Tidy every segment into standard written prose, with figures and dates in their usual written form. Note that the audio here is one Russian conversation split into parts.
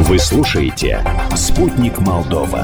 Вы слушаете «Спутник Молдова».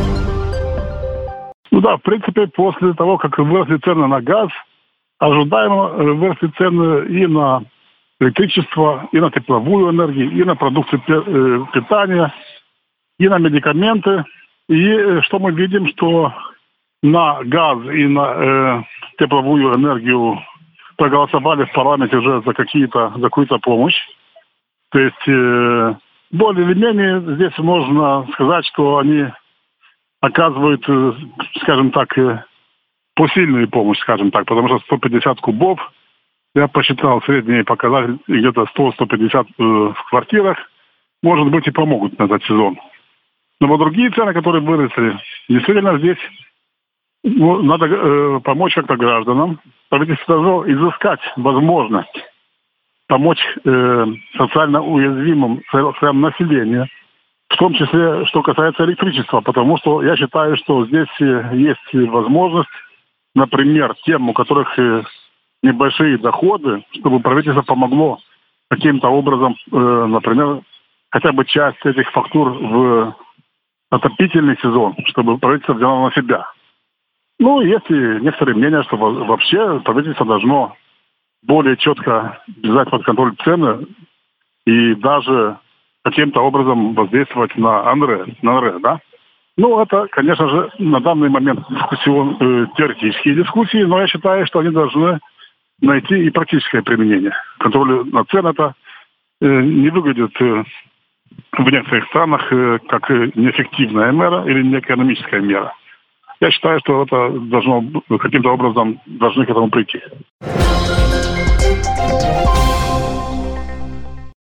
Ну да, в принципе, после того, как выросли цены на газ, ожидаемо выросли цены и на электричество, и на тепловую энергию, и на продукты питания, и на медикаменты. И что мы видим, что на газ и на тепловую энергию проголосовали в парламенте уже за какую-то помощь. То есть более или менее здесь можно сказать, что они оказывают, скажем так, посильную помощь, скажем так, потому что 150 кубов, я посчитал средний показатель, где-то 100-150 в квартирах, может быть, и помогут на этот сезон. Но вот другие цены, которые выросли, действительно здесь надо помочь как-то гражданам. Правительство должно изыскать возможность помочь социально уязвимым слоям населения, в том числе, что касается электричества, потому что я считаю, что здесь есть возможность, например, тем, у которых небольшие доходы, чтобы правительство помогло каким-то образом, например, хотя бы часть этих фактур в отопительный сезон, чтобы правительство взяло на себя. Ну, есть и некоторые мнения, что вообще правительство должно более четко взять под контроль цены и даже каким-то образом воздействовать на АНРЭ, да? Ну, это, конечно же, на данный момент теоретические дискуссии, но я считаю, что они должны найти и практическое применение. Контроль над цен это не выглядит в некоторых странах как неэффективная мера или неэкономическая мера. Я считаю, что это должно каким-то образом должны к этому прийти.